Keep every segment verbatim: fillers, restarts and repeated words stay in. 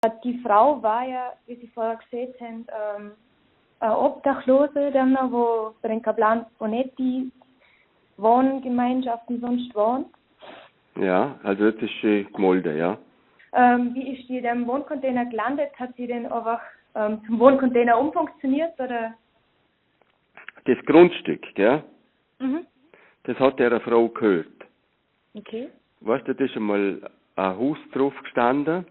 Die Frau war ja, wie Sie vorher gesehen haben, ähm, eine Obdachlose, dann noch, wo bei den Kaplan Bonetti Wohngemeinschaften sonst wohnt. Ja, also das ist schon gemolden, ja. Ähm, wie ist die in dem Wohncontainer gelandet? Hat sie den einfach ähm, zum Wohncontainer umfunktioniert oder? Das Grundstück, gell, Mhm. das hat der Frau gehört. Okay. Weißt du, da ist einmal ein Haus drauf gestanden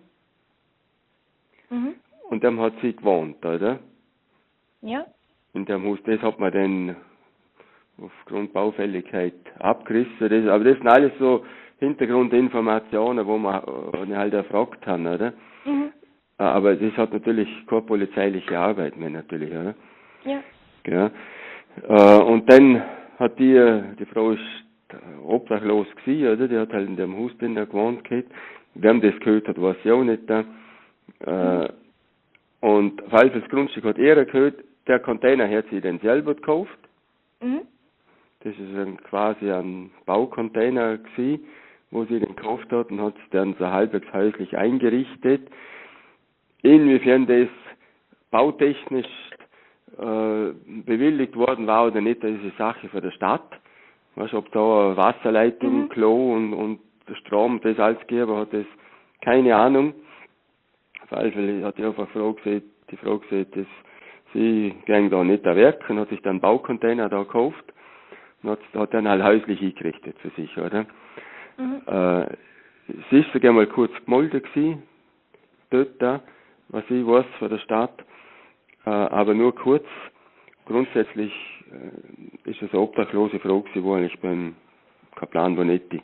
Mhm. und dem hat sie gewohnt, oder? Ja. In dem Haus, das hat man dann aufgrund Baufälligkeit abgerissen. Das, aber das sind alles so Hintergrundinformationen, wo man äh, halt erfragt haben, oder? Mhm. Aber das hat natürlich keine polizeiliche Arbeit mehr, natürlich, oder? Ja. Ja. Äh, und dann hat die, die Frau ist obdachlos gewesen, oder? Die hat halt in dem Haus drin gewohnt gehabt. Wer das gehört hat, weiß ich auch nicht. Da. Äh, und falls das Grundstück hat er gehört, der Container hat sie dann selber gekauft. Mhm. Das ist ein, quasi ein Baucontainer gewesen, wo sie den gekauft hat und hat es dann so halbwegs häuslich eingerichtet. Inwiefern das bautechnisch äh, bewilligt worden war oder nicht, das ist eine Sache für die Stadt. Weißt, ob da eine Wasserleitung, Mhm. Klo und, und der Strom, das alles gegeben hat, das keine Ahnung. Auf alle Fälle hat die einfach Frau gesagt, die Frau gesagt, dass sie ging da nicht da Werk und hat sich dann einen Baucontainer da gekauft und hat, hat dann halt häuslich eingerichtet für sich, oder? Mhm. Äh, sie ist sogar mal kurz gemolden gewesen, dort da, was ich weiß von der Stadt, äh, aber nur kurz. Grundsätzlich äh, ist es eine obdachlose Frau gewesen, die eigentlich beim Kaplan Bonetti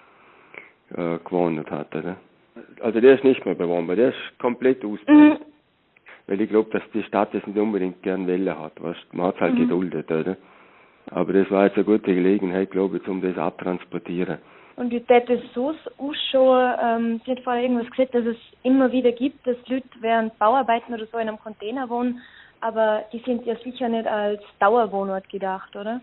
äh, gewohnt hat, oder? Also der ist nicht mehr bewohnbar, der ist komplett ausgebaut. Mhm. Weil ich glaube, dass die Stadt das nicht unbedingt gern Welle hat, weißt? Man hat es halt Mhm. geduldet, oder? Aber das war jetzt eine gute Gelegenheit, glaube ich, um das abtransportieren. Und wie tät es so ausschauen? Ähm, Sie hat vorher irgendwas gesagt, dass es immer wieder gibt, dass Leute während Bauarbeiten oder so in einem Container wohnen, aber die sind ja sicher nicht als Dauerwohnort gedacht, oder?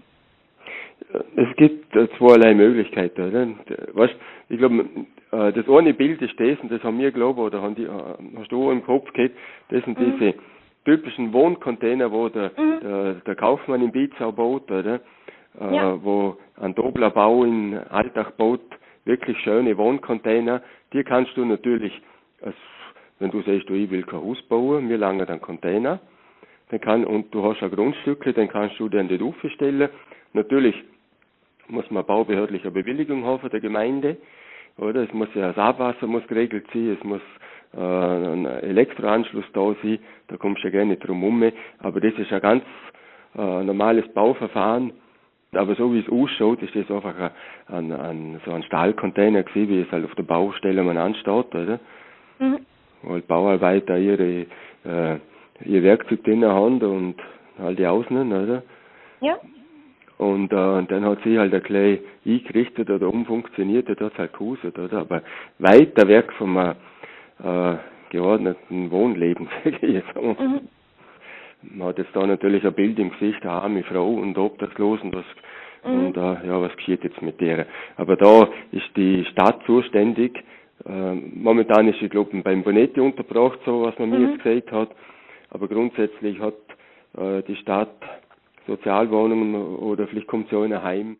Es gibt äh, zweierlei Möglichkeiten, oder? Weißt, ich glaube, äh, das eine Bild ist das, und das haben wir, glaube ich, oder haben die, äh, hast du auch im Kopf gehabt, das sind Mhm. diese typischen Wohncontainer, wo der, Mhm. der, der Kaufmann in Bizau baut, oder? Äh, Ja. wo ein Dobler Bau in Alltag baut, wirklich schöne Wohncontainer, die kannst du natürlich, als, wenn du sagst, du, ich will kein Haus bauen, mir lange dann Container, dann kann, und du hast ein Grundstücke, dann kannst du den dort aufstellen. Natürlich muss man baubehördliche Bewilligung haben von der Gemeinde, oder? Es muss ja das Abwasser muss geregelt sein, es muss äh, ein Elektroanschluss da sein, da kommst du ja gerne drum herum, aber das ist ein ganz äh, normales Bauverfahren. Aber so wie es ausschaut, ist das einfach ein, ein, ein, so ein Stahlcontainer gewesen, wie es halt auf der Baustelle man ansteht, oder? Mhm. Wo halt Bauarbeiter ihre, äh, ihr Werkzeug drin haben und all die Außen, oder? Ja. Und, äh, und dann hat sie halt ein klein eingerichtet oder umfunktioniert, das hat halt gehustet, oder? Aber weiter weg vom äh, äh, geordneten Wohnleben, sage ich jetzt mal. Mhm. Man hat jetzt da natürlich ein Bild im Gesicht, eine arme Frau und obdachlos und was, Mhm. und äh, ja, was geschieht jetzt mit der? Aber da ist die Stadt zuständig. Äh, momentan ist sie, glaube ich, beim Bonetti untergebracht, so was man mir Mhm. jetzt gesagt hat. Aber grundsätzlich hat äh, die Stadt Sozialwohnungen oder vielleicht kommt sie auch in ein Heim.